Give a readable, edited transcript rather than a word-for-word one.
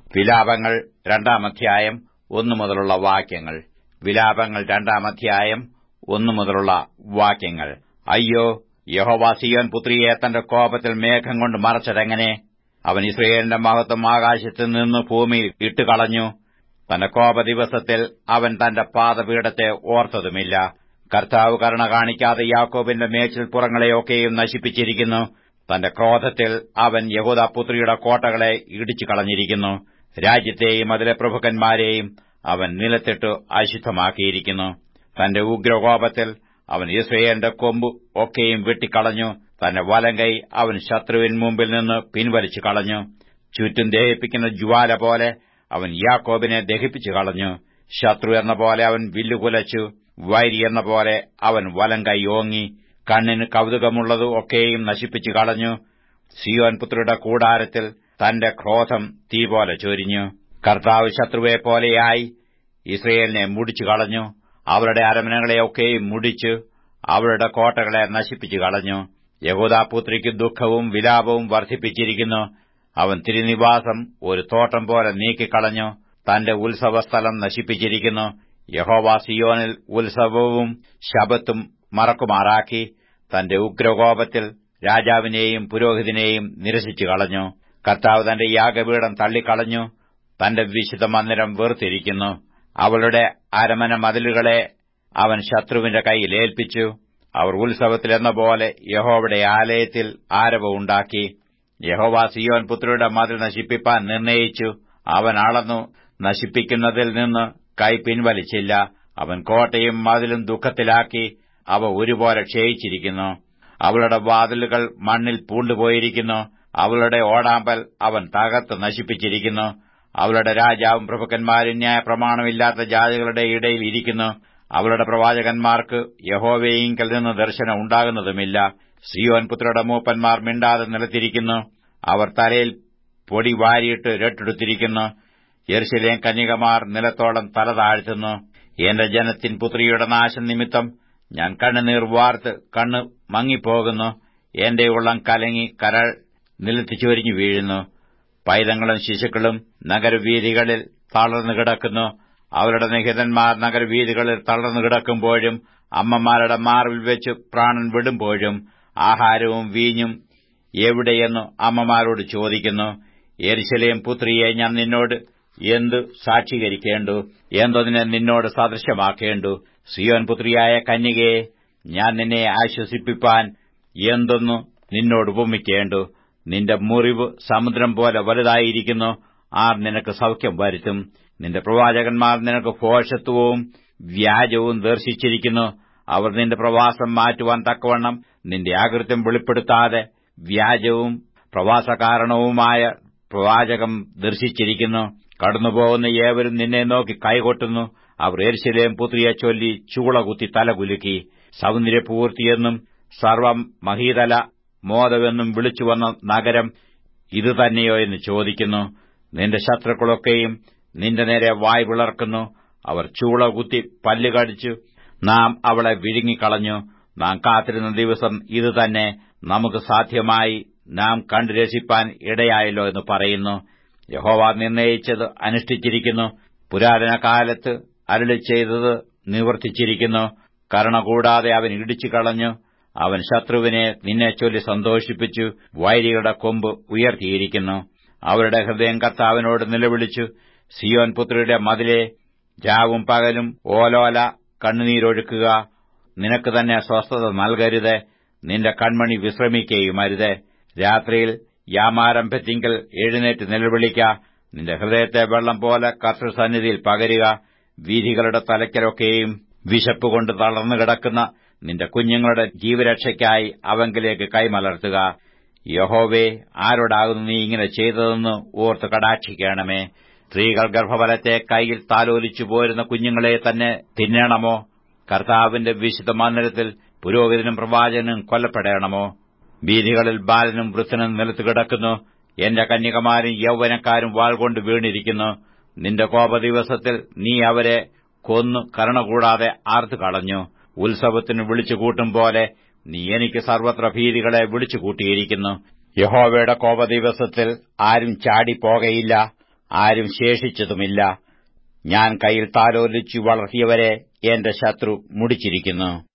വിലാപങ്ങൾ 2-ാം അധ്യായം 1 മുതലുള്ള വാക്യങ്ങൾ. വിലാപങ്ങൾ 2-ാം അധ്യായം 1 മുതലുള്ള വാക്യങ്ങൾ. അയ്യോ, യഹോവ സീയോൻ പുത്രിയെ തന്റെ കോപത്തിൽ മേഘം കൊണ്ട് മറച്ചതെങ്ങനെ? അവൻ ഇസ്രായേലിന്റെ മഹത്വം ആകാശത്തിൽ നിന്ന് ഭൂമിയിൽ ഇട്ടുകളഞ്ഞു. തന്റെ കോപദിവസത്തിൽ അവൻ തന്റെ പാദപീഠത്തെ ഓർത്തതുമില്ല. കർത്താവ് കരുണ കാണിക്കാതെ യാക്കോബിന്റെ മേച്ചിൽപ്പുറങ്ങളെയൊക്കെയും നശിപ്പിച്ചിരിക്കുന്നു. തന്റെ ക്രോധത്തിൽ അവൻ യഹൂദാപുത്രിയുടെ കോട്ടകളെ ഇടിച്ചു കളഞ്ഞിരിക്കുന്നു. രാജ്യത്തെയും അതിലെ പ്രഭുക്കന്മാരെയും അവൻ നിലത്തിട്ട് അശുദ്ധമാക്കിയിരിക്കുന്നു. തന്റെ ഉഗ്രകോപത്തിൽ അവൻ ഇസ്രായേലിന്റെ കൊമ്പ് ഒക്കെയും വെട്ടിക്കളഞ്ഞു. തന്റെ വലങ്കൈ അവൻ ശത്രുവിൻ മുമ്പിൽ നിന്ന് പിൻവലിച്ചു കളഞ്ഞു. ചുറ്റും ദഹിപ്പിക്കുന്ന ജ്വാല പോലെ അവൻ യാക്കോബിനെ ദഹിപ്പിച്ചു കളഞ്ഞു. ശത്രു എന്ന പോലെ അവൻ വില്ലുകുലച്ചു. വൈരി എന്ന പോലെ അവൻ വലങ്കൈ ഓങ്ങി. കണ്ണിന് കൗതുകമുള്ളത് ഒക്കെയും നശിപ്പിച്ചു കളഞ്ഞു. സീയോൻ പുത്രിയുടെ കൂടാരത്തിൽ തന്റെ ക്രോധം തീ പോലെ ചൊരിഞ്ഞു. കർത്താവ് ശത്രുവെ പോലെയായി ഇസ്രയേലിനെ മുടിച്ചു കളഞ്ഞു. അവരുടെ അരമനകളെയൊക്കെയും മുടിച്ചു അവരുടെ കോട്ടകളെ നശിപ്പിച്ചു കളഞ്ഞു. യഹൂദാപുത്രിക്ക് ദുഃഖവും വിലാപവും വർദ്ധിപ്പിച്ചിരിക്കുന്നു. അവൻ തിരുനിവാസം ഒരു തോട്ടം പോലെ നീക്കിക്കളഞ്ഞു. തന്റെ ഉത്സവസ്ഥലം നശിപ്പിച്ചിരിക്കുന്നു. യഹോവ സീയോനിൽ ഉത്സവവും ശബ്ബത്തും മറക്കുമാറാക്കി. തന്റെ ഉഗ്രകോപത്തിൽ രാജാവിനെയും പുരോഹിതനെയും നിരസിച്ചു കളഞ്ഞു. കർത്താവ് തന്റെ യാഗപീഠം തള്ളിക്കളഞ്ഞു. തന്റെ വിശുദ്ധ മന്ദിരം വെറുത്തിരിക്കുന്നു. അവളുടെ അരമന മതിലുകളെ അവൻ ശത്രുവിന്റെ കൈയിൽ ഏൽപ്പിച്ചു. അവർ ഉത്സവത്തിലെന്ന പോലെ യഹോവയുടെ ആലയത്തിൽ ആരവമുണ്ടാക്കി. യഹോവ സീയോൻ പുത്രിയുടെ മതിൽ നശിപ്പിപ്പാൻ നിർണയിച്ചു. അവൻ അളന്നു നശിപ്പിക്കുന്നതിൽ നിന്ന് കൈ പിൻവലിച്ചില്ല. അവൻ കോട്ടയും മതിലും ദുഃഖത്തിലാക്കി. അവ ഒരുപോലെ ക്ഷയിച്ചിരിക്കുന്നു. അവളുടെ വാതിലുകൾ മണ്ണിൽ പൂണ്ടുപോയിരിക്കുന്നു. അവളുടെ ഓടാമ്പൽ അവൻ തകർത്ത് നശിപ്പിച്ചിരിക്കുന്നു. അവളുടെ രാജാവും പ്രഭുക്കന്മാരും ന്യായപ്രമാണമില്ലാത്ത ജാതികളുടെ ഇടയിൽ ഇരിക്കുന്നു. അവളുടെ പ്രവാചകന്മാർക്ക് യഹോവയിങ്കൽ നിന്ന് ദർശനം ഉണ്ടാകുന്നതുമില്ല. സീയോൻ പുത്രിയുടെ മൂപ്പന്മാർ മിണ്ടാതെ നിലത്തിരിക്കുന്നു. അവർ തലയിൽ പൊടി വാരിയിട്ട് രട്ടെടുത്തിരിക്കുന്നു. യെരൂശലേം കന്യകമാർ നിലത്തോളം തല താഴ്ത്തുന്നു. എന്റെ ജനത്തിൻ പുത്രിയുടെ നാശം നിമിത്തം ഞാൻ കണ്ണുനീർ വാർത്ത് കണ്ണ് മങ്ങിപ്പോകുന്നു. എന്റെ ഉള്ളം കലങ്ങി കരൾ നിലത്ത് ചൊരിഞ്ഞു വീഴുന്നു. പൈതങ്ങളും ശിശുക്കളും നഗരവീഥികളിൽ തളർന്നു കിടക്കുന്നു. അവരുടെ നിഹിതന്മാർ നഗരവീഥികളിൽ തളർന്നു കിടക്കുമ്പോഴും അമ്മമാരുടെ മാർവിൽ വെച്ച് പ്രാണൻ വിടുമ്പോഴും ആഹാരവും വീഞ്ഞും എവിടെയെന്നു അമ്മമാരോട് ചോദിക്കുന്നു. യെരൂശലേം പുത്രിയെ ഞാൻ നിന്നോട് എന്തു സാക്ഷീകരിക്കേണ്ടു? എന്തൊന്നിനെ നിന്നോട് സദൃശമാക്കേണ്ടു? സീയോൻ പുത്രിയായ കന്യകയെ, ഞാൻ നിന്നെ ആശ്വസിപ്പിപ്പാൻ എന്തൊന്നു നിന്നോട് ഉപമിക്കേണ്ടു? നിന്റെ മുറിവ് സമുദ്രം പോലെ വലുതായിരിക്കുന്നു. ആർ നിനക്ക് സൗഖ്യം വരുത്തും? നിന്റെ പ്രവാചകന്മാർ നിനക്ക് ഭോഷത്വവും വ്യാജവും ദർശിച്ചിരിക്കുന്നു. അവർ നിന്റെ പ്രവാസം മാറ്റുവാൻ തക്കവണ്ണം നിന്റെ അകൃത്യം വെളിപ്പെടുത്താതെ വ്യാജവും പ്രവാസകാരണവുമായ പ്രവാചകം ദർശിച്ചിരിക്കുന്നു. കടന്നുപോകുന്ന ഏവരും നിന്നെ നോക്കി കൈകൊട്ടുന്നു. അവർ യെരൂശലേം പുത്രിയെ ചൊല്ലി ചൂളകുത്തി തലകുലുക്കി. സൗന്ദര്യപൂർത്തിയെന്നും സർവമഹീതല മോദമെന്നും വിളിച്ചുവന്ന നഗരം ഇതുതന്നെയോ എന്ന് ചോദിക്കുന്നു. നിന്റെ ശത്രുക്കളൊക്കെയും നിന്റെ നേരെ വായ് പിളർക്കുന്നു. അവർ ചൂളകുത്തി പല്ലുകടിച്ചു നാം അവളെ വിഴുങ്ങിക്കളഞ്ഞു. നാം കാത്തിരുന്ന ദിവസം ഇതുതന്നെ, നമുക്ക് സാധ്യമായി നാം കണ്ടു രസിപ്പാൻ ഇടയായല്ലോ എന്ന് പറയുന്നു. യഹോവ നിർണയിച്ചത് അനുഷ്ഠിച്ചിരിക്കുന്നു. പുരാതന കാലത്ത് അരുളിച്ചെയ്തത് നിവർത്തിച്ചിരിക്കുന്നു. കരുണ കൂടാതെ അവൻ ഇടിച്ചു കളഞ്ഞു. അവൻ ശത്രുവിനെ നിന്നെച്ചൊല്ലി സന്തോഷിപ്പിച്ചു. വൈരികളുടെ കൊമ്പ് ഉയർത്തിയിരിക്കുന്നു. അവരുടെ ഹൃദയം കർത്താവിനോട് നിലവിളിച്ചു. സീയോൻ പുത്രിയുടെ മതിലെ, രാവും പകലും ഓലോല കണ്ണുനീരൊഴുക്കുക. നിനക്ക് തന്നെ സ്വസ്ഥത നൽകരുത്. നിന്റെ കൺമണി വിശ്രമിക്കുകയുമരുത്. രാത്രിയിൽ യാമാരംഭത്തിങ്കൽ എഴുന്നേറ്റ് നിലവിളിക്ക. നിന്റെ ഹൃദയത്തെ വെള്ളം പോലെ കർത്തൃസന്നിധിയിൽ പകരുക. വീഥികളുടെ തലയ്ക്കലൊക്കെയും വിശപ്പുകൊണ്ട് തളർന്നു കിടക്കുന്ന നിന്റെ കുഞ്ഞുങ്ങളുടെ ജീവരക്ഷയ്ക്കായി അവങ്കിലേക്ക് കൈമലർത്തുക. യഹോവേ, ആരോടാകുന്നു നീ ഇങ്ങനെ ചെയ്തതെന്ന് ഓർത്ത് കടാക്ഷിക്കണമേ. സ്ത്രീകൾ ഗർഭഫലത്തെ കൈയിൽ താലോലിച്ചു പോരുന്ന കുഞ്ഞുങ്ങളെ തന്നെ തിന്നണമോ? കർത്താവിന്റെ വിശുദ്ധ മന്ദിരത്തിൽ പുരോഹിതനും പ്രവാചകനും കൊല്ലപ്പെടണമോ? വീഥികളിൽ ബാലനും വൃദ്ധനും നിലത്ത് കിടക്കുന്നു. എന്റെ കന്യകമാരും യൗവനക്കാരും വാൾകൊണ്ട് വീണിരിക്കുന്നു. നിന്റെ കോപദിവസത്തിൽ നീ അവരെ കൊന്നു കരുണ കൂടാതെ ആർത്തു കളഞ്ഞു. ഉത്സവത്തിന് വിളിച്ചുകൂട്ടും പോലെ നീ എനിക്ക് സർവത്ര ഭീതികളെ വിളിച്ചുകൂട്ടിയിരിക്കുന്നു. യഹോവയുടെ കോപദിവസത്തിൽ ആരും ചാടിപ്പോകയില്ല. ആരും ശേഷിച്ചതുമില്ല. ഞാൻ കയ്യിൽ താലോലിച്ചു വളർത്തിയവരെ എന്റെ ശത്രു മുടിച്ചിരിക്കുന്നു.